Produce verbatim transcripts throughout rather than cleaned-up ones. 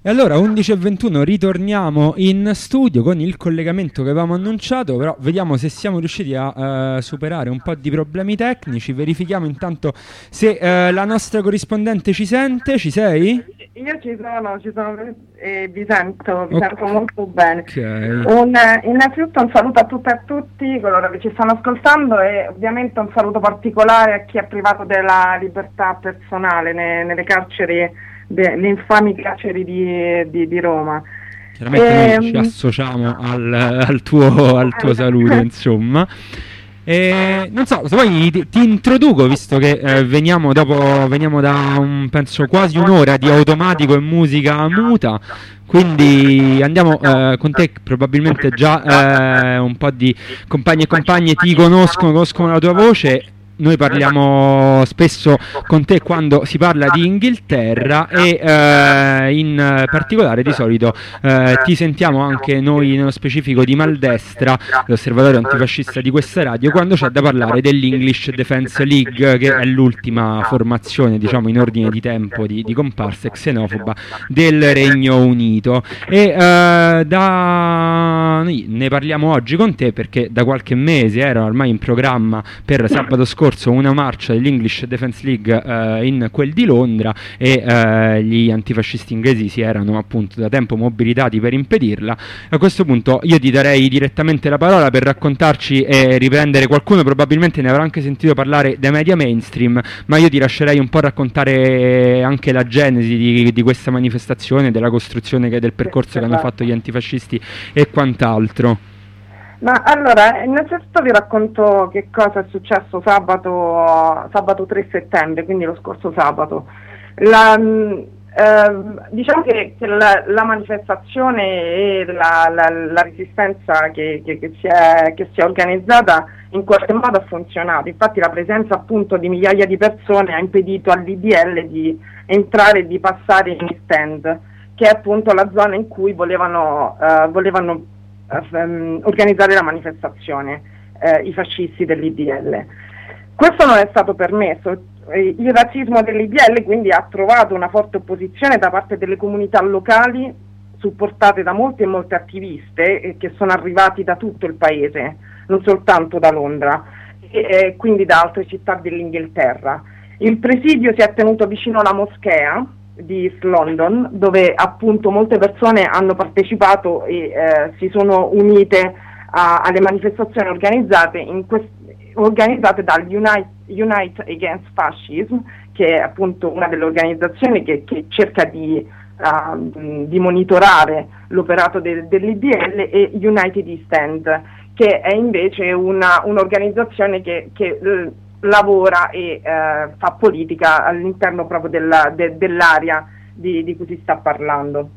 E allora undici e ventuno ritorniamo in studio con il collegamento che avevamo annunciato, però vediamo se siamo riusciti a uh, superare un po' di problemi tecnici. Verifichiamo intanto se uh, la nostra corrispondente ci sente. Ci sei? Io ci sono, ci sono e vi sento, vi okay. sento molto bene. Okay. Un, innanzitutto un saluto a tutte e a tutti coloro che ci stanno ascoltando e ovviamente un saluto particolare a chi è privato della libertà personale ne, nelle carceri, le infami carceri di, di, di Roma. Chiaramente e, noi ci associamo al, al, tuo, al tuo saluto, insomma. E, non so, se poi ti, ti introduco, visto che eh, veniamo, dopo, veniamo da un, penso quasi un'ora di automatico e musica muta, quindi andiamo eh, con te. Probabilmente già eh, un po' di compagni e compagne ti conoscono, conoscono la tua voce. Noi parliamo spesso con te quando si parla di Inghilterra e eh, in particolare di solito eh, ti sentiamo anche noi nello specifico di Maldestra, l'osservatorio antifascista di questa radio, quando c'è da parlare dell'English Defence League, che è l'ultima formazione, diciamo, in ordine di tempo di, di comparsa xenofoba del Regno Unito. E eh, da... noi ne parliamo oggi con te perché da qualche mese era ormai in programma per sabato scorso una marcia dell'English Defence League eh, in quel di Londra e eh, gli antifascisti inglesi si erano appunto da tempo mobilitati per impedirla. A questo punto io ti darei direttamente la parola per raccontarci e riprendere. Qualcuno probabilmente ne avrà anche sentito parlare dai media mainstream, ma io ti lascerei un po' raccontare anche la genesi di, di questa manifestazione, della costruzione che, del percorso che hanno fatto gli antifascisti e quant'altro. Ma allora, innanzitutto vi racconto che cosa è successo sabato, sabato tre settembre, quindi lo scorso sabato. La, eh, diciamo che, che la, la manifestazione e la, la, la resistenza che, che, che, si è, che si è organizzata in qualche modo ha funzionato. Infatti la presenza appunto di migliaia di persone ha impedito all'I D L di entrare e di passare in stand, che è appunto la zona in cui volevano, uh, volevano Um, organizzare la manifestazione eh, i fascisti dell'I D L. Questo non è stato permesso. Il razzismo dell'I D L quindi ha trovato una forte opposizione da parte delle comunità locali, supportate da molte e molte attiviste eh, che sono arrivati da tutto il paese, non soltanto da Londra, e eh, quindi da altre città dell'Inghilterra. Il presidio si è tenuto vicino alla moschea di East London, dove appunto molte persone hanno partecipato e eh, si sono unite a, alle manifestazioni organizzate, in quest- organizzate dall'Unite Unite Against Fascism, che è appunto una delle organizzazioni che, che cerca di, uh, di monitorare l'operato de- dell'I D L, e United East End, che è invece una, un'organizzazione che, che eh, lavora e eh, fa politica all'interno proprio della, de, dell'area di, di cui si sta parlando.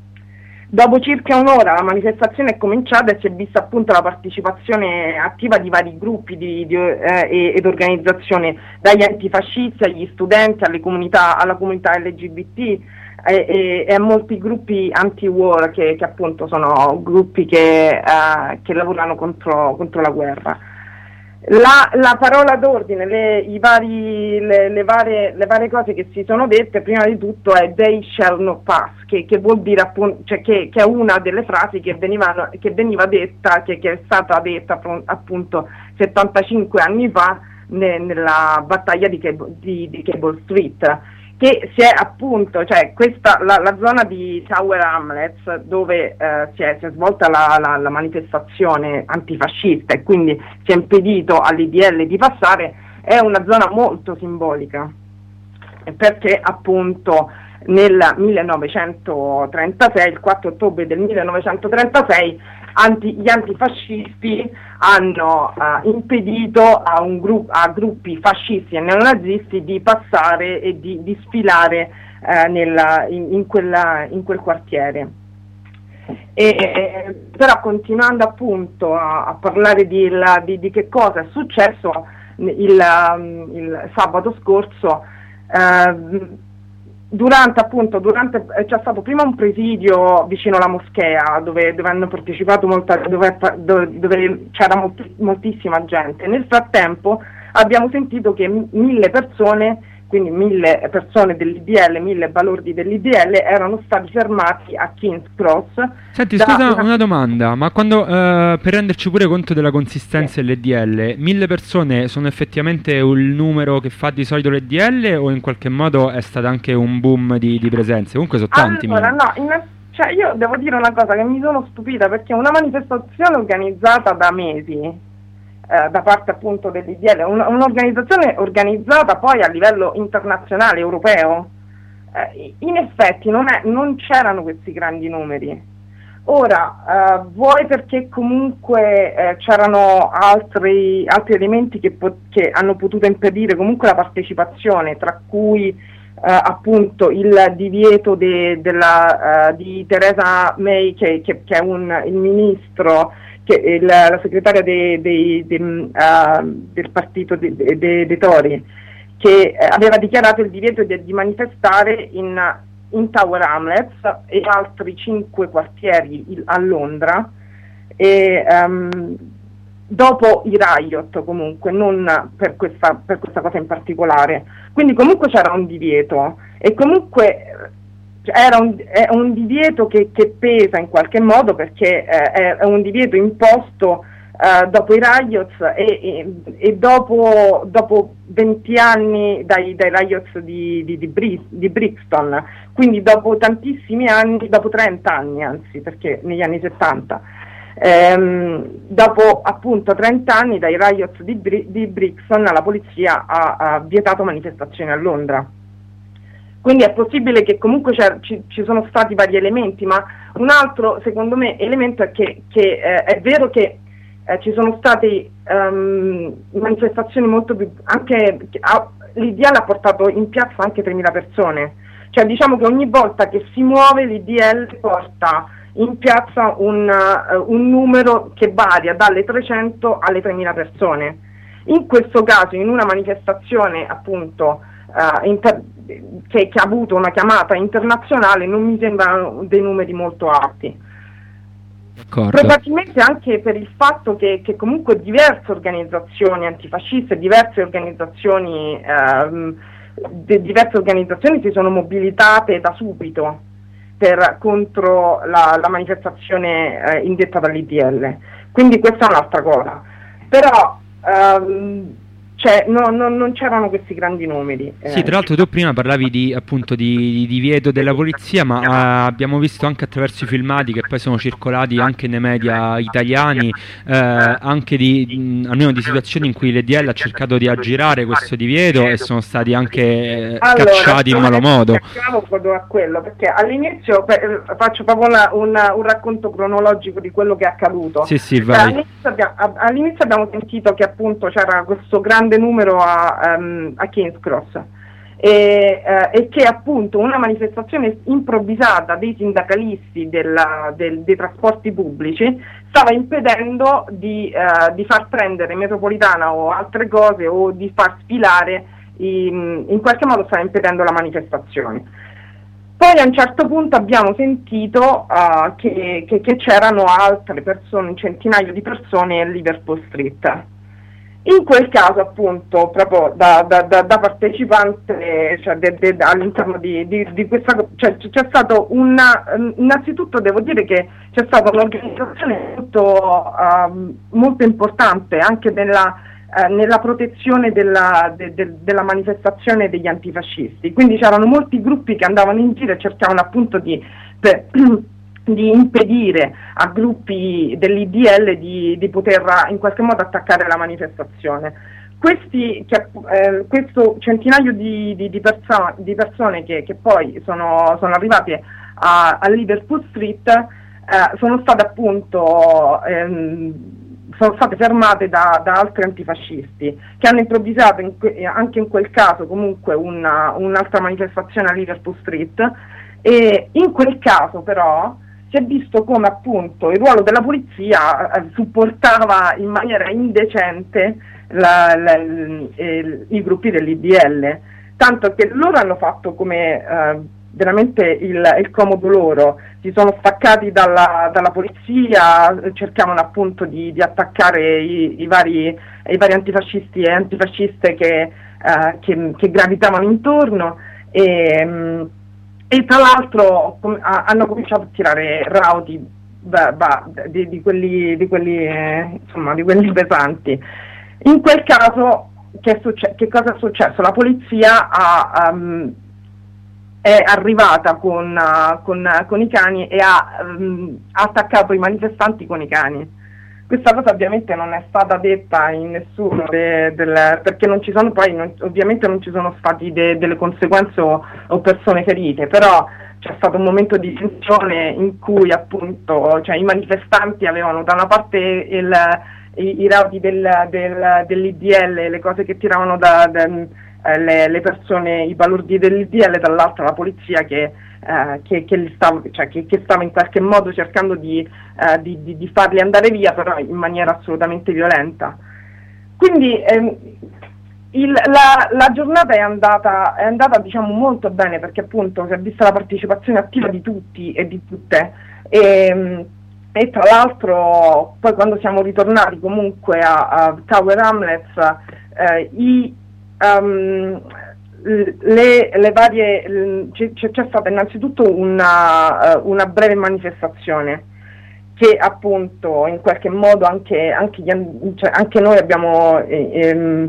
Dopo circa un'ora la manifestazione è cominciata e si è vista appunto la partecipazione attiva di vari gruppi di, di, eh, ed organizzazioni, dagli antifascisti agli studenti, alle comunità, alla comunità L G B T e, e, e a molti gruppi anti-war che, che appunto sono gruppi che, eh, che lavorano contro, contro la guerra. La, la parola d'ordine, le, i vari, le, le, varie, le varie cose che si sono dette, prima di tutto è "they shall not pass", che, che vuol dire appunto, cioè che, che è una delle frasi che veniva, che veniva detta, che, che è stata detta appunto settantacinque anni fa ne, nella battaglia di Cable, di, di Cable Street, che si è appunto, cioè questa, la, la zona di Tower Hamlets dove eh, si, è, si è svolta la, la, la manifestazione antifascista e quindi si è impedito all'I D L di passare, è una zona molto simbolica, perché appunto nel millenovecentotrentasei, il quattro ottobre del millenovecentotrentasei, anti, gli antifascisti hanno uh, impedito a, un gru- a gruppi fascisti e neonazisti di passare e di, di sfilare uh, nella, in, in, quella, in quel quartiere. E, e, però continuando appunto a, a parlare di, la, di, di che cosa è successo il, um, il sabato scorso, uh, Durante appunto, durante, c'è stato prima un presidio vicino alla moschea dove, dove hanno partecipato molta, dove, dove, dove c'era molti, moltissima gente. Nel frattempo abbiamo sentito che mille persone quindi mille persone dell'I D L, mille balordi dell'I D L erano stati fermati a King's Cross. Senti, scusa una... una domanda, ma quando, eh, per renderci pure conto della consistenza sì. dell'I D L, mille persone sono effettivamente il numero che fa di solito l'I D L o in qualche modo è stato anche un boom di, di presenze? Comunque sono tanti. Allora, no, in, cioè io devo dire una cosa che mi sono stupita, perché una manifestazione organizzata da mesi, Eh, da parte appunto dell'I D L, un, un'organizzazione organizzata poi a livello internazionale, europeo, eh, in effetti non, è, non c'erano questi grandi numeri. Ora, eh, vuoi perché comunque eh, c'erano altri, altri elementi che, po- che hanno potuto impedire comunque la partecipazione, tra cui eh, appunto il divieto de, della, uh, di Theresa May, che, che, che è un, il ministro, che il, la segretaria de, de, de, uh, del partito dei de, de, de Tory, che aveva dichiarato il divieto di, di manifestare in, in Tower Hamlets e altri cinque quartieri il, a Londra, e, um, dopo i riot comunque, non per questa, per questa cosa in particolare. Quindi comunque c'era un divieto, e comunque era un, è un divieto che, che pesa in qualche modo, perché eh, è un divieto imposto eh, dopo i riots e, e, e dopo, dopo venti anni dai, dai riots di, di, di, Bri- di Brixton, quindi dopo tantissimi anni, dopo trenta anni anzi, perché negli anni settanta, ehm, dopo appunto trenta anni dai riots di, Bri- di Brixton, la polizia ha, ha vietato manifestazioni a Londra. Quindi è possibile che comunque ci, ci sono stati vari elementi, ma un altro, secondo me, elemento è che, che eh, è vero che eh, ci sono state um, manifestazioni molto più... anche ah, l'I D L ha portato in piazza anche tremila persone. Cioè diciamo che ogni volta che si muove l'I D L porta in piazza un, uh, un numero che varia dalle trecento alle tremila persone. In questo caso, in una manifestazione appunto uh, inter- Che, che ha avuto una chiamata internazionale, non mi sembrano dei numeri molto alti. D'accordo. Probabilmente anche per il fatto che, che comunque diverse organizzazioni antifasciste, diverse organizzazioni ehm, de, diverse organizzazioni si sono mobilitate da subito per, contro la, la manifestazione eh, indetta dall'I D L. Quindi questa è un'altra cosa. Però ehm, Cioè, no, no, non c'erano questi grandi numeri. Eh. Sì, tra l'altro tu prima parlavi di, appunto di, di divieto della polizia, ma uh, abbiamo visto anche attraverso i filmati che poi sono circolati anche nei media italiani, eh, anche di, mh, almeno di situazioni in cui l'I D L ha cercato di aggirare questo divieto e sono stati anche eh, allora, cacciati in malo modo. Proprio a quello, perché all'inizio beh, faccio proprio una, una, un racconto cronologico di quello che è accaduto. Sì, sì, vai. All'inizio abbiamo, all'inizio abbiamo sentito che appunto c'era questo grande numero a, um, a King's Cross e, uh, e che appunto una manifestazione improvvisata dei sindacalisti della, del, dei trasporti pubblici stava impedendo di, uh, di far prendere metropolitana o altre cose, o di far sfilare, in, in qualche modo stava impedendo la manifestazione. Poi a un certo punto abbiamo sentito uh, che, che, che c'erano altre persone, un centinaio di persone a Liverpool Street. In quel caso appunto, proprio da, da, da, da partecipante, cioè de, de, all'interno di, di, di questa, cioè c'è stato una, innanzitutto devo dire che c'è stata un'organizzazione molto, uh, molto importante anche nella, uh, nella protezione della, de, de, della manifestazione degli antifascisti, quindi c'erano molti gruppi che andavano in giro e cercavano appunto di... Per, di impedire a gruppi dell'I D L di, di poter in qualche modo attaccare la manifestazione. Questi, che, eh, questo centinaio di, di, di, perso- di persone che, che poi sono, sono arrivate a, a Liverpool Street eh, sono state appunto ehm, sono state fermate da, da altri antifascisti che hanno improvvisato in que- anche in quel caso comunque una, un'altra manifestazione a Liverpool Street, e in quel caso però si è visto come appunto il ruolo della polizia eh, supportava in maniera indecente la, la, il, il, i gruppi dell'I D L, tanto che loro hanno fatto come, eh, veramente il, il comodo loro, si sono staccati dalla, dalla polizia, cercavano appunto di, di attaccare i, i, vari, i vari antifascisti e antifasciste che, eh, che, che gravitavano intorno e, e tra l'altro com- hanno cominciato a tirare rauti bah, bah, di, di quelli, di quelli eh, insomma di quelli pesanti. In quel caso che, è succe- che cosa è successo? La polizia ha um, è arrivata con, uh, con, uh, con i cani e ha, um, ha attaccato i manifestanti con i cani. Questa cosa ovviamente non è stata detta in nessuno, de, del, perché non ci sono poi, non, ovviamente non ci sono stati de, delle conseguenze o, o persone ferite, però c'è stato un momento di tensione in cui appunto cioè, i manifestanti avevano da una parte il, i, i rauti del, del, dell'I D L, le cose che tiravano da... da Le, le persone, i balordi dell'I D L, dall'altra la polizia che, eh, che, che, li stava, cioè, che, che stava in qualche modo cercando di, eh, di, di, di farli andare via, però in maniera assolutamente violenta. Quindi ehm, il, la, la giornata è andata, è andata diciamo molto bene, perché appunto si è vista la partecipazione attiva di tutti e di tutte e, e tra l'altro poi quando siamo ritornati comunque a, a Tower Hamlets eh, i Um, le, le varie c'è, c'è stata innanzitutto una, una breve manifestazione che appunto in qualche modo anche, anche, gli, cioè, anche noi abbiamo eh, ehm,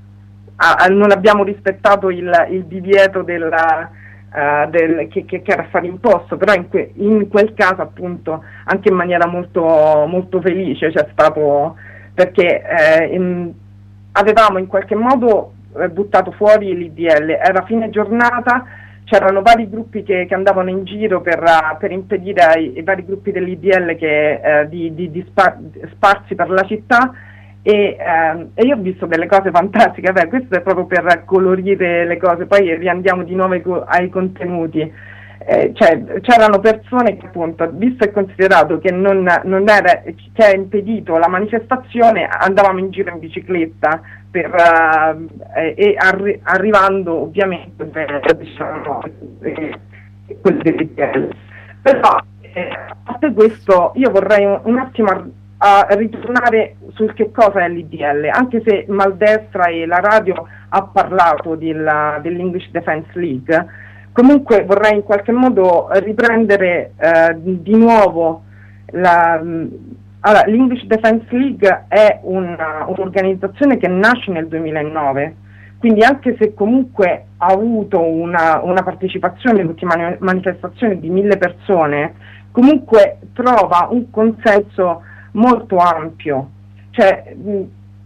a, non abbiamo rispettato il, il divieto della, uh, del, che, che, che era stato imposto, però in, que, in quel caso appunto anche in maniera molto, molto felice c'è stato, perché eh, in, avevamo in qualche modo buttato fuori l'I D L, era fine giornata, c'erano vari gruppi che, che andavano in giro per, uh, per impedire ai, ai vari gruppi dell'I D L che, uh, di, di, di spar- sparsi per la città e, uh, e io ho visto delle cose fantastiche. Beh, questo è proprio per colorire le cose, poi riandiamo di nuovo ai, co- ai contenuti. Eh, cioè, c'erano persone che appunto, visto e considerato che non, non era, che è impedito la manifestazione, andavamo in giro in bicicletta per, uh, eh, e arri- arrivando ovviamente per, diciamo, eh, quelli dell'I D L. Però eh, a parte questo io vorrei un, un attimo a, a ritornare sul che cosa è l'I D L, anche se Maldestra e la radio ha parlato della, dell'English Defense League. Comunque vorrei in qualche modo riprendere eh, di nuovo la, allora, l'English Defense League è una, un'organizzazione che nasce nel duemilanove, quindi anche se comunque ha avuto una, una partecipazione all'ultima manifestazione di mille persone, comunque trova un consenso molto ampio. Cioè, mh,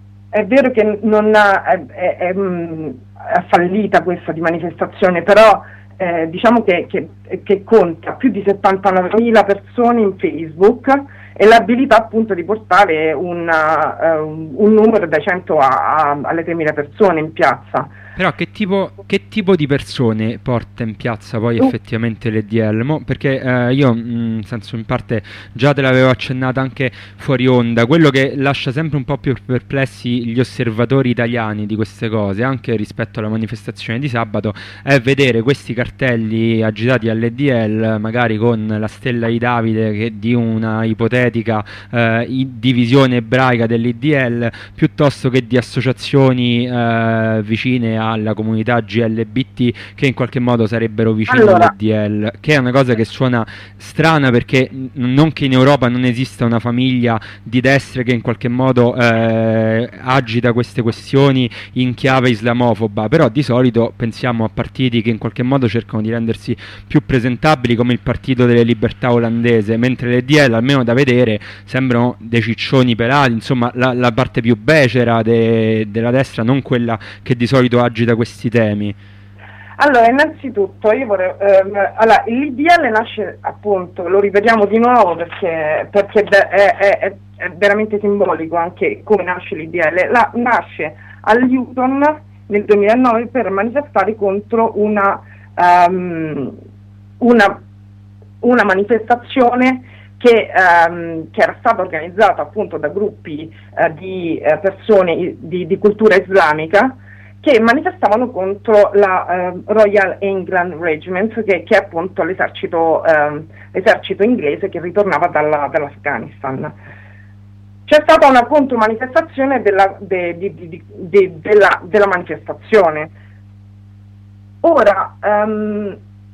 è vero che non ha, è, è, è, mh, è fallita questa di manifestazione, però Eh, diciamo che, che, che conta più di settantanovemila persone in Facebook e l'abilità appunto di portare una, uh, un numero da cento a, a, alle tremila persone in piazza. Però che tipo, che tipo di persone porta in piazza poi uh. effettivamente l'E D L? Mo, perché eh, io, in senso in parte, già te l'avevo accennata anche fuori onda, quello che lascia sempre un po' più perplessi gli osservatori italiani di queste cose, anche rispetto alla manifestazione di sabato, è vedere questi cartelli agitati all'E D L, magari con la stella di Davide che di una ipotetica eh, divisione ebraica dell'I D L, piuttosto che di associazioni eh, vicine a alla comunità G L B T che in qualche modo sarebbero vicini allora. all'E D L, che è una cosa che suona strana, perché non che in Europa non esista una famiglia di destre che in qualche modo eh, agita queste questioni in chiave islamofoba, però di solito pensiamo a partiti che in qualche modo cercano di rendersi più presentabili, come il Partito delle Libertà olandese, mentre l'E D L, almeno da vedere, sembrano dei ciccioni pelati, insomma la, la parte più becera de, della destra, non quella che di solito agita da questi temi. Allora, innanzitutto io vorrei ehm, allora, l'I D L nasce appunto, lo ripetiamo di nuovo perché, perché è, è, è veramente simbolico anche come nasce l'I D L. La, nasce a Luton nel duemilanove per manifestare contro una um, una, una manifestazione che, um, che era stata organizzata appunto da gruppi uh, di uh, persone di, di cultura islamica che manifestavano contro la uh, Royal England Regiment, che, che è appunto l'esercito, uh, l'esercito inglese che ritornava dalla, dall'Afghanistan. C'è stata una contromanifestazione della, de, de, de, de, della, della manifestazione. Ora, um,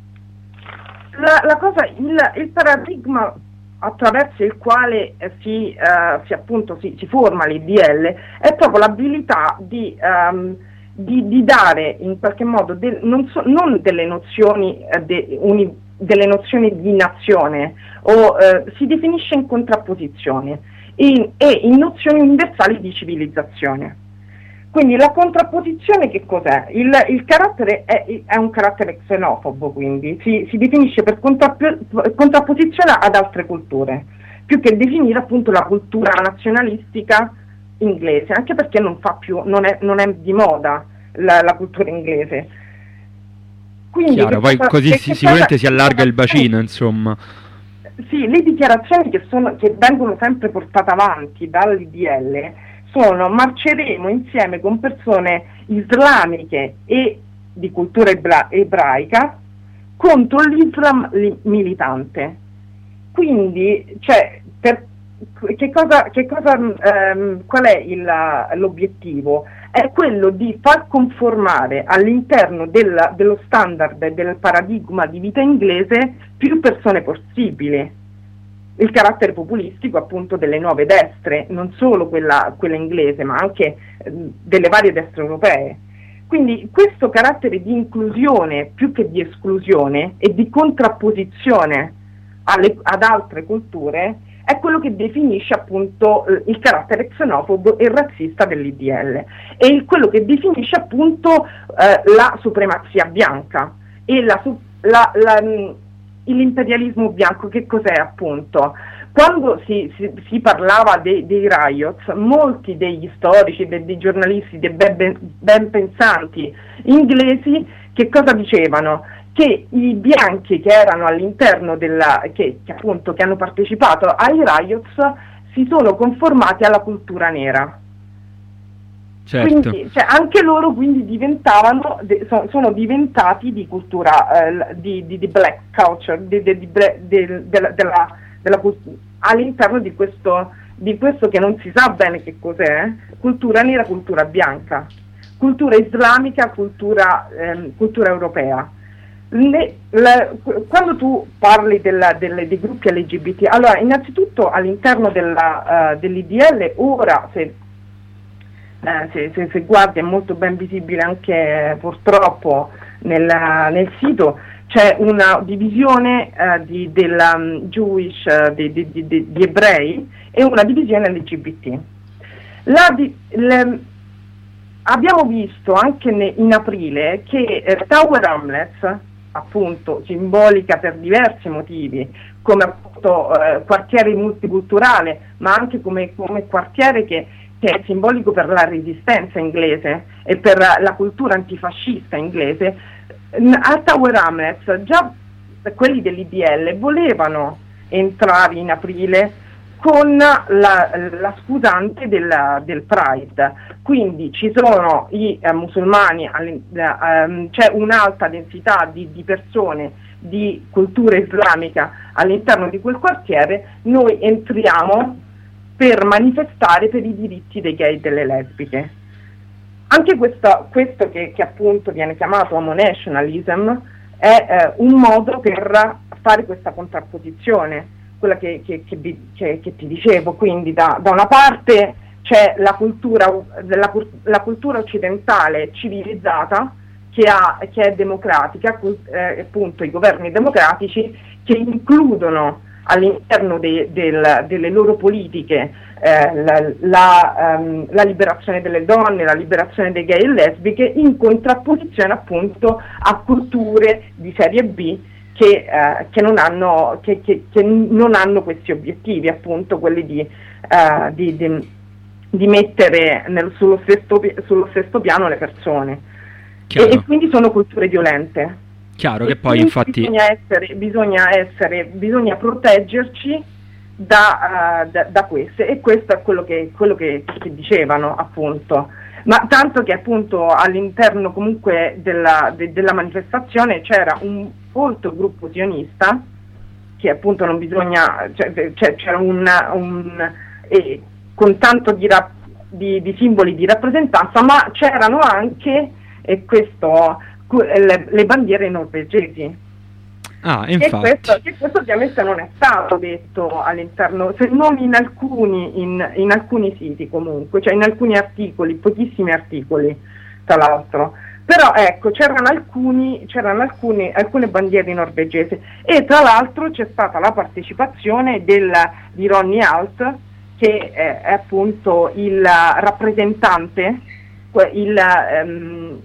la, la cosa, il, il paradigma attraverso il quale eh, si, uh, si, appunto, si, si forma l'I D L è proprio l'abilità di... Um, Di, di dare in qualche modo de, non, so, non delle nozioni eh, de, uni, delle nozioni di nazione, o eh, si definisce in contrapposizione in, e in nozioni universali di civilizzazione. Quindi la contrapposizione che cos'è? Il, il carattere è, è un carattere xenofobo, quindi si, si definisce per contrapposizione ad altre culture, più che definire appunto la cultura nazionalistica inglese, anche perché non fa più, non è, non è di moda la, la cultura inglese. Quindi chiaro, poi cosa, così si, sicuramente si allarga il bacino, insomma. Sì, le dichiarazioni che, sono, che vengono sempre portate avanti dall'I D L sono: marceremo insieme con persone islamiche e di cultura ebra- ebraica contro l'Islam li- militante. Quindi, cioè, per Che cosa, che cosa, ehm, qual è il, l'obiettivo? È quello di far conformare all'interno del, dello standard e del paradigma di vita inglese più persone possibili. Il carattere populistico appunto delle nuove destre, non solo quella, quella inglese, ma anche eh, delle varie destre europee. Quindi questo carattere di inclusione più che di esclusione e di contrapposizione alle, ad altre culture è quello che definisce appunto il carattere xenofobo e razzista dell'I D L, e il, quello che definisce appunto eh, la supremazia bianca e la, la, la, l'imperialismo bianco. Che cos'è appunto? Quando si, si, si parlava dei, dei riots, molti degli storici, dei, dei giornalisti, dei ben, ben, ben pensanti inglesi, che cosa dicevano? Che i bianchi che erano all'interno della, che, che appunto che hanno partecipato ai riots si sono conformati alla cultura nera. Certo. Quindi, cioè, anche loro quindi diventavano, de, so, sono diventati di cultura, eh, di, di, di black culture, di, di, di, de, della, della, della, all'interno di questo, di questo che non si sa bene che cos'è, cultura nera, cultura bianca, cultura islamica, cultura, eh, cultura europea. Le, le, quando tu parli della, delle, dei gruppi L G B T, allora innanzitutto all'interno della, uh, dell'I D L ora, se, eh, se, se, se guardi, è molto ben visibile anche eh, purtroppo nel, nel sito, c'è una divisione uh, di, della um, Jewish, uh, di, di, di, di, di ebrei, e una divisione L G B T. La, di, le, abbiamo visto anche ne, in aprile che eh, Tower Hamlets, appunto simbolica per diversi motivi, come appunto eh, quartiere multiculturale, ma anche come, come quartiere che, che è simbolico per la resistenza inglese e per la cultura antifascista inglese. A Tower Hamlets già quelli dell'I D L volevano entrare in aprile con la, la scusante del, del Pride, quindi ci sono i eh, musulmani, eh, c'è un'alta densità di, di persone di cultura islamica all'interno di quel quartiere, noi entriamo per manifestare per i diritti dei gay e delle lesbiche. Anche questo, questo che, che appunto viene chiamato homonationalism è eh, un modo per fare questa contrapposizione, quella che, che, che, che, che ti dicevo. Quindi da, da una parte c'è la cultura, la, la cultura occidentale civilizzata che, ha, che è democratica, eh, appunto i governi democratici che includono all'interno de, del, delle loro politiche eh, la, la, um, la liberazione delle donne, la liberazione dei gay e lesbiche, in contrapposizione appunto a culture di serie B che, eh, che, non, hanno, che, che, che non hanno questi obiettivi, appunto quelli di, uh, di, di, di mettere nel, sullo, stesso, sullo stesso piano le persone, e, e quindi sono culture violente. Chiaro, che poi infatti bisogna essere, bisogna essere, bisogna proteggerci da, uh, da, da queste, e questo è quello che, quello che, che dicevano appunto. ma tanto che appunto all'interno comunque della, de, della manifestazione c'era un folto gruppo sionista, che appunto non bisogna, cioè, cioè, c'era un, un eh, con tanto di, rap, di, di simboli di rappresentanza, ma c'erano anche e questo, le, le bandiere norvegesi. Ah, infatti. E questo, che questo ovviamente non è stato detto all'interno, se non in alcuni, in, in alcuni siti comunque, cioè in alcuni articoli, pochissimi articoli tra l'altro, però ecco c'erano alcuni, c'erano alcuni, alcune bandiere norvegesi, e tra l'altro c'è stata la partecipazione del, di Ronny Alt, che è, è appunto il rappresentante, il, um,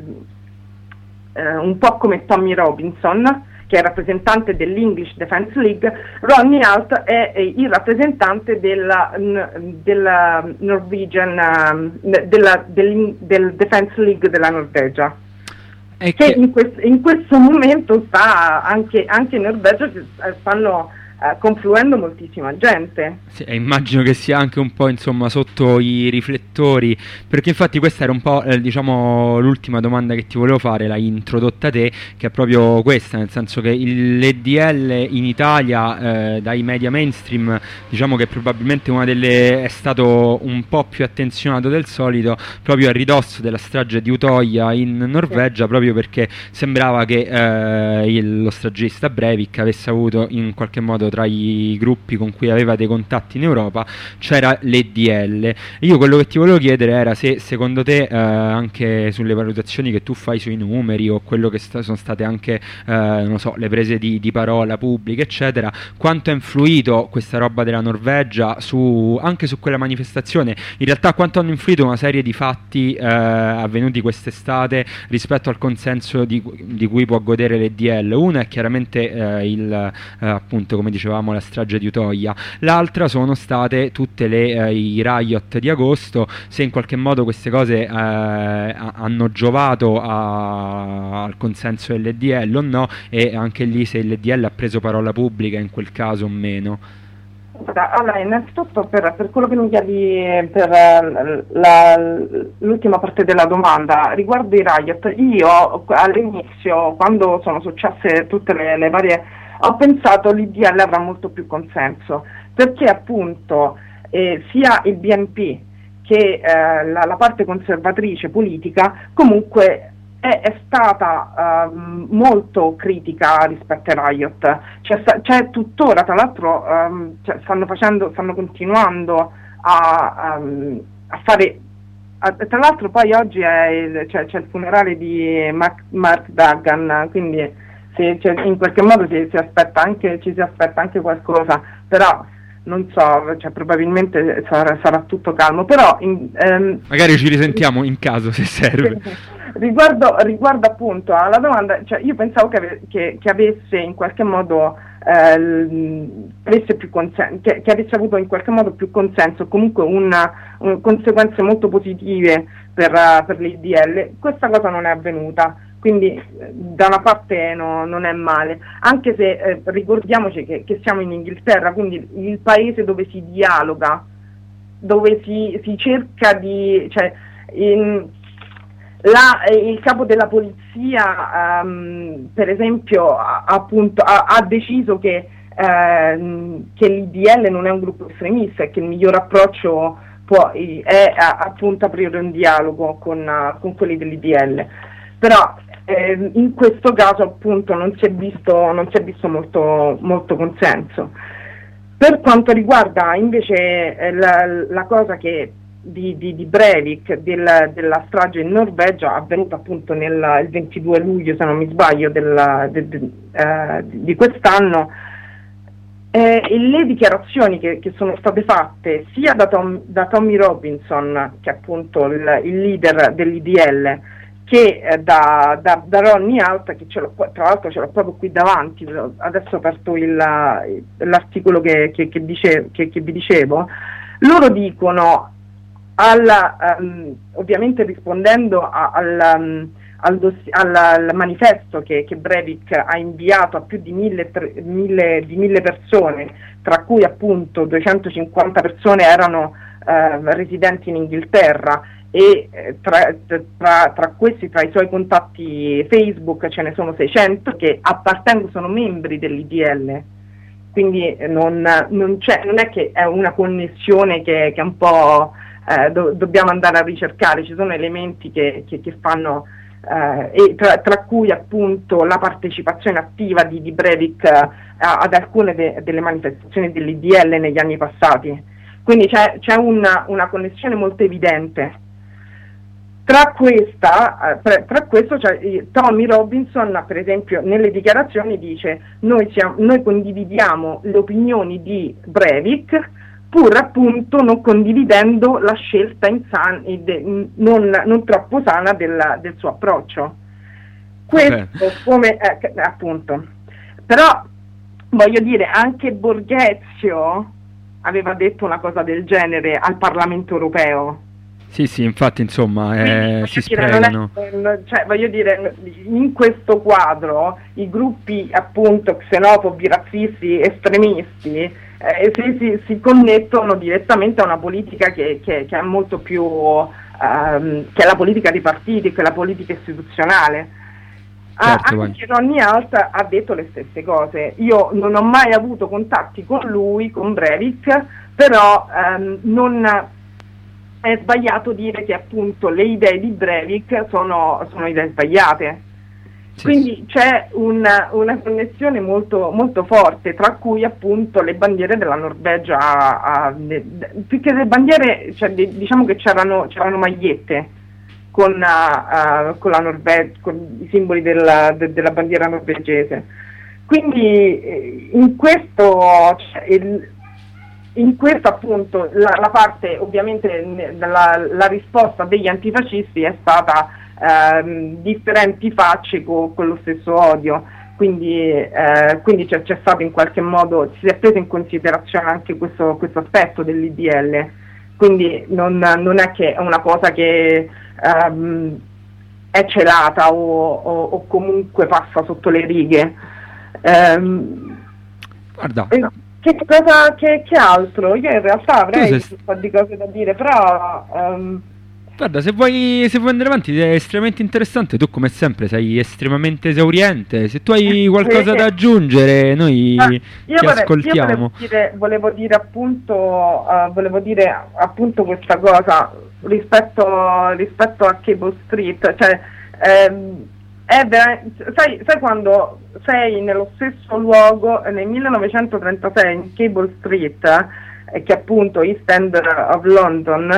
uh, un po' come Tommy Robinson, che è rappresentante dell'English Defence League. Ronny Alt è, è il rappresentante della, della Norwegian, della, del, del Defence League della Norvegia, che, che in, quest, in questo momento sta anche, anche in Norvegia stanno Uh, confluendo moltissima gente. Sì, e immagino che sia anche un po' insomma sotto i riflettori, perché infatti questa era un po' eh, diciamo l'ultima domanda che ti volevo fare, l'hai introdotta te, che è proprio questa, nel senso che l'E D L in Italia eh, dai media mainstream diciamo che probabilmente una delle è stato un po' più attenzionato del solito, proprio a ridosso della strage di Utoya in Norvegia, sì. Proprio perché sembrava che eh, il, lo stragista Breivik avesse avuto in qualche modo tra i gruppi con cui aveva dei contatti in Europa c'era l'E D L. Io quello che ti volevo chiedere era se secondo te eh, anche sulle valutazioni che tu fai sui numeri o quello che sta, sono state anche eh, non so, le prese di, di parola pubbliche eccetera, quanto ha influito questa roba della Norvegia su, anche su quella manifestazione, in realtà quanto hanno influito una serie di fatti eh, avvenuti quest'estate rispetto al consenso di, di cui può godere l'E D L. Una è chiaramente eh, il eh, appunto come dicevamo la strage di Utoya, l'altra sono state tutte le eh, i riot di agosto, se in qualche modo queste cose eh, hanno giovato a, al consenso dell'E D L o no, e anche lì se l'E D L ha preso parola pubblica in quel caso o meno. Allora, innanzitutto per, per quello che mi chiedi per la, l'ultima parte della domanda riguardo i riot, io all'inizio, quando sono successe tutte le, le varie, ho pensato l'I D L avrà molto più consenso, perché appunto eh, sia il B N P che eh, la, la parte conservatrice politica comunque è, è stata uh, molto critica rispetto ai riot, c'è, c'è tuttora, tra l'altro um, cioè, stanno facendo, stanno continuando a, um, a fare, a, tra l'altro poi oggi è il, cioè, c'è il funerale di Mark, Mark Duggan, quindi si, cioè, in qualche modo si, si aspetta anche, ci si aspetta anche qualcosa, però non so, cioè, probabilmente sarà, sarà tutto calmo, però in, ehm, magari ci risentiamo in caso se serve. Riguardo, riguardo appunto alla domanda, cioè io pensavo che, ave, che, che avesse in qualche modo eh, avesse più consen- che, che avesse avuto in qualche modo più consenso, comunque una, un, conseguenze molto positive per, uh, per l'I D L. Questa cosa non è avvenuta, quindi eh, da una parte no, non è male, anche se eh, ricordiamoci che, che siamo in Inghilterra, quindi il paese dove si dialoga, dove si, si cerca di, cioè, in, la, il capo della polizia um, per esempio ha, appunto, ha, ha deciso che, eh, che l'I D L non è un gruppo estremista e che il miglior approccio può, è a, appunto aprire un dialogo con, uh, con quelli dell'I D L, però eh, in questo caso appunto non si è visto, non si è visto molto, molto consenso. Per quanto riguarda invece eh, la, la cosa che Di, di, di Breivik, del, della strage in Norvegia, avvenuta appunto nel il ventidue luglio, se non mi sbaglio, del, de, de, uh, di quest'anno, eh, e le dichiarazioni che, che sono state fatte sia da, Tom, da Tommy Robinson, che è appunto il, il leader dell'I D L, che eh, da, da, da Ronny Alt, che ce l'ho, tra l'altro ce l'ho proprio qui davanti, adesso ho aperto il, l'articolo che, che, che, dice, che, che vi dicevo, loro dicono, Alla, um, ovviamente rispondendo a, al, um, al, dossi- al, al manifesto che, che Breivik ha inviato a più di mille, mille, di mille persone, tra cui appunto duecentocinquanta persone erano eh, residenti in Inghilterra, e eh, tra, tra, tra questi, tra i suoi contatti Facebook, ce ne sono seicento che appartengono, sono membri dell'I D L, quindi non, non, c'è, non è che è una connessione che, che un po' eh, do, dobbiamo andare a ricercare, ci sono elementi che, che, che fanno, eh, e tra, tra cui appunto la partecipazione attiva di, di Breivik eh, ad alcune de, delle manifestazioni dell'I D L negli anni passati, quindi c'è, c'è una, una connessione molto evidente. Tra, questa, tra, tra questo, cioè, Tommy Robinson, per esempio, nelle dichiarazioni dice: noi, siamo, noi condividiamo le opinioni di Breivik, pur appunto non condividendo la scelta insana, non, non troppo sana del, del suo approccio. Questo okay. come eh, appunto. Però voglio dire, anche Borghezio aveva detto una cosa del genere al Parlamento europeo. Sì, sì, infatti, insomma, eh, si dire, sprecano. È, cioè, voglio dire, in questo quadro i gruppi appunto xenofobi, razzisti, estremisti eh, si, si, si connettono direttamente a una politica che, che, che è molto più ehm, che è la politica dei partiti, che è la politica istituzionale. Certo, ah, anche Ronnie Alt ha detto le stesse cose. Io non ho mai avuto contatti con lui, con Breivik, però ehm, non è sbagliato dire che appunto le idee di Breivik sono, sono idee sbagliate. Sì, quindi sì. C'è una, una connessione molto, molto forte, tra cui appunto le bandiere della Norvegia, a, a, de, de, più che le bandiere, cioè, de, diciamo che c'erano, c'erano magliette con, uh, con, la Norve- con i simboli della, de, della bandiera norvegese. Quindi in questo cioè, il, in questo appunto la, la parte, ovviamente la, la risposta degli antifascisti è stata ehm, differenti facce co, con lo stesso odio, quindi, eh, quindi c'è, c'è stato in qualche modo, si è preso in considerazione anche questo, questo aspetto dell'I D L, quindi non, non è che è una cosa che ehm, è celata o, o, o comunque passa sotto le righe. Ehm, Guarda. Eh, Che cosa, che, che altro? Io in realtà avrei sei... un po' di cose da dire, però... Um... Guarda, se vuoi, se vuoi andare avanti è estremamente interessante, tu come sempre sei estremamente esauriente, se tu hai qualcosa da aggiungere noi ah, io ti vorrei, ascoltiamo. Io volevo dire, volevo dire appunto, uh, volevo dire appunto questa cosa rispetto, rispetto a Cable Street, cioè... Ehm, È sai, sai quando sei nello stesso luogo nel millenovecentotrentasei in Cable Street, eh, che è appunto East End of London,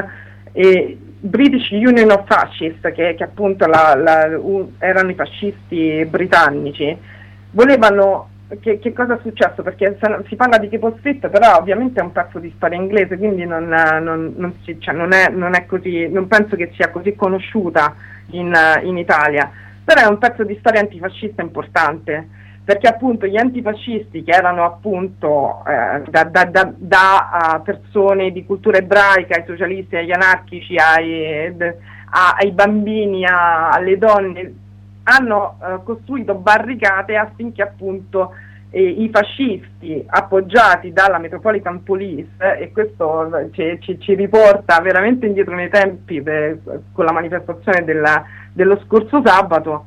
e British Union of Fascists, che, che appunto la, la, uh, erano i fascisti britannici, volevano, che, che cosa è successo? Perché se, si parla di Cable Street, però ovviamente è un pezzo di storia inglese, quindi non, non, non, si, cioè non, è, non è così, non penso che sia così conosciuta in, in Italia. Però è un pezzo di storia antifascista importante, perché appunto gli antifascisti, che erano appunto eh, da, da, da, da uh, persone di cultura ebraica, ai socialisti, agli anarchici, ai, d, a, ai bambini, a, alle donne, hanno uh, costruito barricate affinché appunto eh, i fascisti, appoggiati dalla Metropolitan Police, e questo ci, ci, ci riporta veramente indietro nei tempi per, con la manifestazione della dello scorso sabato,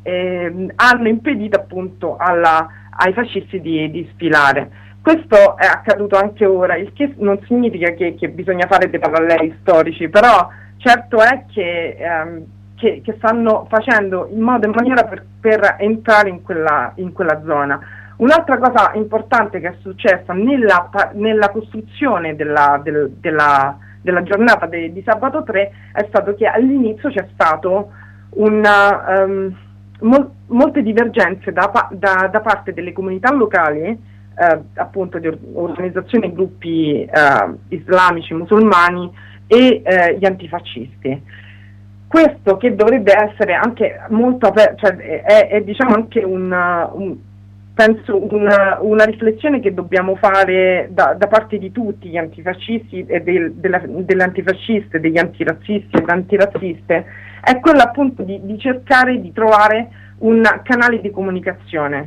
eh, hanno impedito appunto alla, ai fascisti di, di sfilare. Questo è accaduto anche ora, il che non significa che, che bisogna fare dei paralleli storici, però certo è che, ehm, che, che stanno facendo in modo e in maniera per, per entrare in quella, in quella zona. Un'altra cosa importante che è successa nella, nella costruzione della, del, della, della giornata de, di sabato tre è stato che all'inizio c'è stato Una, um, mol- molte divergenze da, pa- da, da parte delle comunità locali, eh, appunto di or- organizzazioni e gruppi eh, islamici, musulmani e eh, gli antifascisti. Questo che dovrebbe essere anche molto aperto, cioè è, è diciamo anche un, un penso una, una riflessione che dobbiamo fare da, da parte di tutti gli antifascisti e del, della, delle antifasciste, degli antirazzisti e antirazziste, è quella appunto di, di cercare di trovare un canale di comunicazione,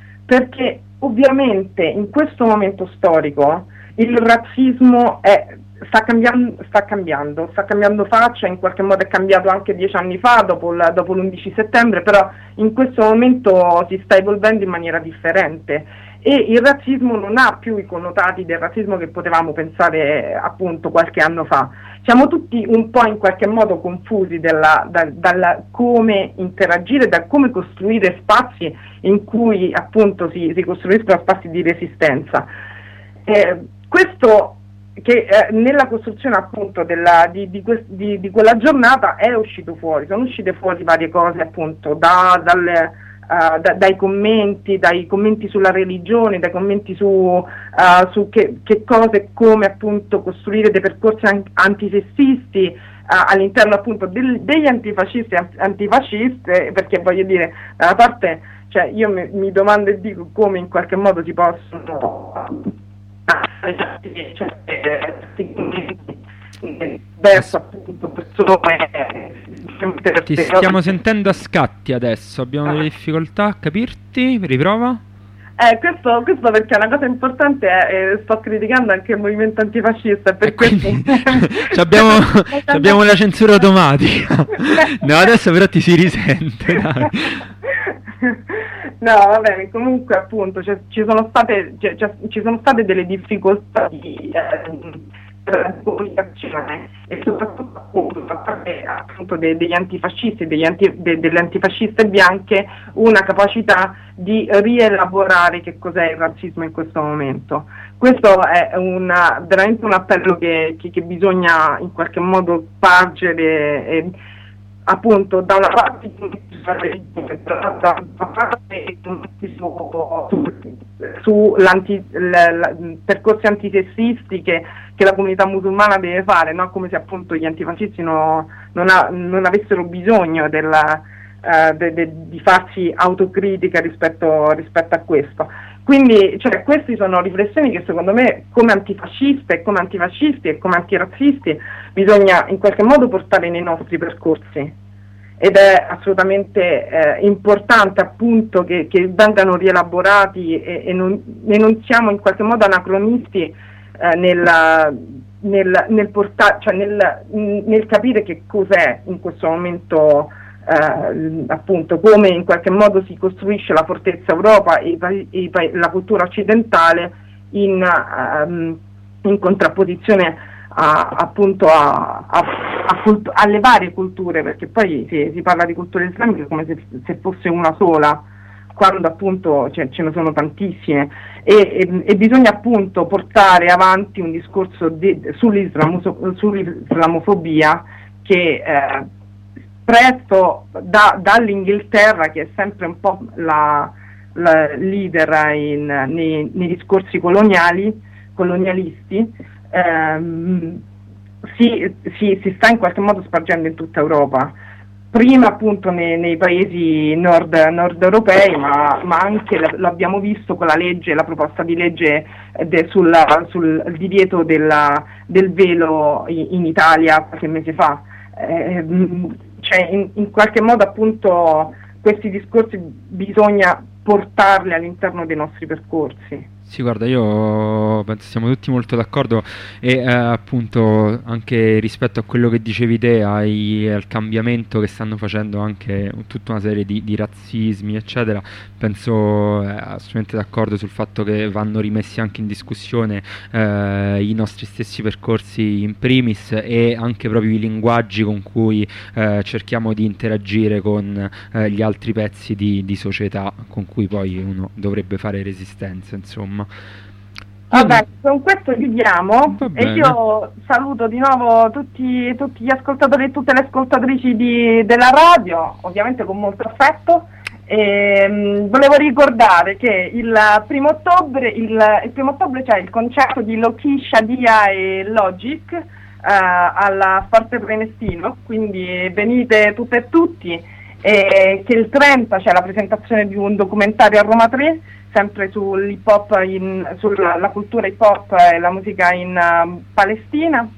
perché ovviamente in questo momento storico il razzismo è, sta cambiando, sta cambiando, sta cambiando faccia, in qualche modo è cambiato anche dieci anni fa, dopo, il, dopo l'undici settembre, però in questo momento si sta evolvendo in maniera differente e il razzismo non ha più i connotati del razzismo che potevamo pensare appunto qualche anno fa. Siamo tutti un po' in qualche modo confusi dalla, da, dalla come interagire, da come costruire spazi in cui appunto si, si costruiscono spazi di resistenza. Eh, questo che eh, nella costruzione appunto della, di, di, que- di, di quella giornata è uscito fuori, sono uscite fuori varie cose appunto da, dalle, uh, da, dai commenti, dai commenti sulla religione, dai commenti su, uh, su che, che cose, come appunto costruire dei percorsi an- antisessisti uh, all'interno appunto del, degli antifascisti e antifasciste, perché voglio dire, da una parte, cioè io mi, mi domando e dico come in qualche modo si possono cioè, verso appunto persone. Ti stiamo sentendo a scatti adesso, abbiamo delle difficoltà a capirti, riprova. Eh, questo, questo perché una cosa importante è, eh, sto criticando anche il movimento antifascista, per quindi abbiamo, abbiamo la censura automatica. No, adesso però ti si risente, dai. No, va bene, comunque appunto cioè, ci sono state cioè, cioè, ci sono state delle difficoltà di eh, comunicazione e soprattutto appunto da parte appunto de, degli antifascisti, degli anti, de, delle antifasciste bianche, una capacità di rielaborare che cos'è il razzismo in questo momento. Questo è una, veramente un appello che, che, che bisogna in qualche modo spargere e, appunto da una parte dall'altra parte su l'anti, la, la, percorsi antisessisti che, che la comunità musulmana deve fare, no? Come se appunto gli antifascisti no, non, ha, non avessero bisogno della, uh, de, de, di farsi autocritica rispetto, rispetto a questo. Quindi cioè, queste sono riflessioni che secondo me come antifasciste e come antifascisti e come antirazzisti bisogna in qualche modo portare nei nostri percorsi ed è assolutamente eh, importante appunto che, che vengano rielaborati e, e, non, e non siamo in qualche modo anacronisti eh, nel, nel, nel, portare, cioè nel, nel capire che cos'è in questo momento Eh, appunto come in qualche modo si costruisce la fortezza Europa e, e, e la cultura occidentale in, um, in contrapposizione a, appunto a, a, a cult- alle varie culture, perché poi si, si parla di cultura islamica come se, se fosse una sola, quando appunto cioè, ce ne sono tantissime e, e, e bisogna appunto portare avanti un discorso di, sull'islamo, sull'islamofobia che eh, presto da, dall'Inghilterra, che è sempre un po' la, la leader in, nei, nei discorsi coloniali, colonialisti, ehm, si, si, si sta in qualche modo spargendo in tutta Europa. Prima appunto nei, nei paesi nord, nord europei, ma, ma anche lo abbiamo visto con la legge, la proposta di legge de, sulla, sul divieto della, del velo in, in Italia qualche mese fa. Eh, Cioè, in, in qualche modo appunto questi discorsi bisogna portarli all'interno dei nostri percorsi. Sì, guarda, io penso siamo tutti molto d'accordo e eh, appunto anche rispetto a quello che dicevi te, ai, al cambiamento che stanno facendo anche tutta una serie di, di razzismi, eccetera, penso eh, assolutamente d'accordo sul fatto che vanno rimessi anche in discussione eh, i nostri stessi percorsi in primis e anche proprio i linguaggi con cui eh, cerchiamo di interagire con eh, gli altri pezzi di, di società con cui poi uno dovrebbe fare resistenza, insomma. Vabbè, con questo chiudiamo e io saluto di nuovo tutti, tutti gli ascoltatori e tutte le ascoltatrici di, della radio, ovviamente con molto affetto. E, mh, volevo ricordare che il primo ottobre il, il primo ottobre c'è il concerto di Loki, Shadia e Logic eh, alla Forte Prenestino, quindi venite tutte e tutti, e che il trenta c'è la presentazione di un documentario a Roma tre sempre sull'hip hop, in, sulla la cultura hip hop e la musica in uh, Palestina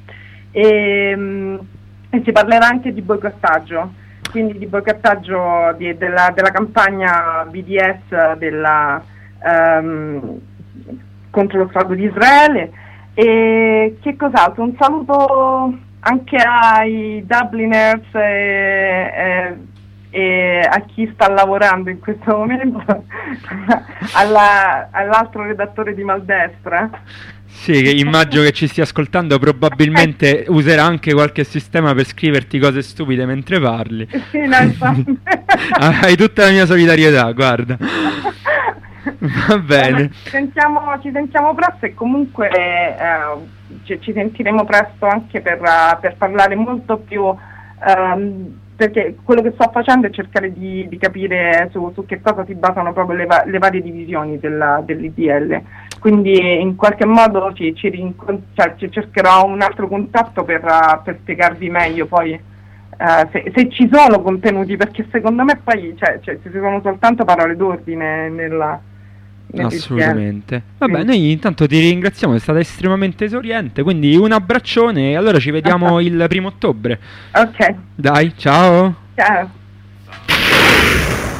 e, um, e si parlerà anche di boicottaggio, quindi di boicottaggio di, della, della campagna B D S della, um, contro lo Stato di Israele E che cos'altro? Un saluto anche ai Dubliners e, e, e a chi sta lavorando in questo momento, alla, all'altro redattore di Maldestra. Sì, che immagino che ci stia ascoltando, probabilmente userà anche qualche sistema per scriverti cose stupide mentre parli. Sì, no, infatti. Hai tutta la mia solidarietà, guarda. Va bene. Ci sentiamo, ci sentiamo presto e comunque eh, ci, ci sentiremo presto anche per, uh, per parlare molto più, um, perché quello che sto facendo è cercare di, di capire su, su che cosa si basano proprio le, va- le varie divisioni della, dell'I D L. Quindi in qualche modo ci, ci, rincon- cioè, ci cercherò un altro contatto per, uh, per spiegarvi meglio poi uh, se, se ci sono contenuti, perché secondo me poi cioè, cioè, ci sono soltanto parole d'ordine nella... Assolutamente. Vabbè, noi intanto ti ringraziamo, è stata estremamente esoriente, quindi un abbraccione e allora ci vediamo il primo ottobre. Ok. Dai, ciao. Ciao.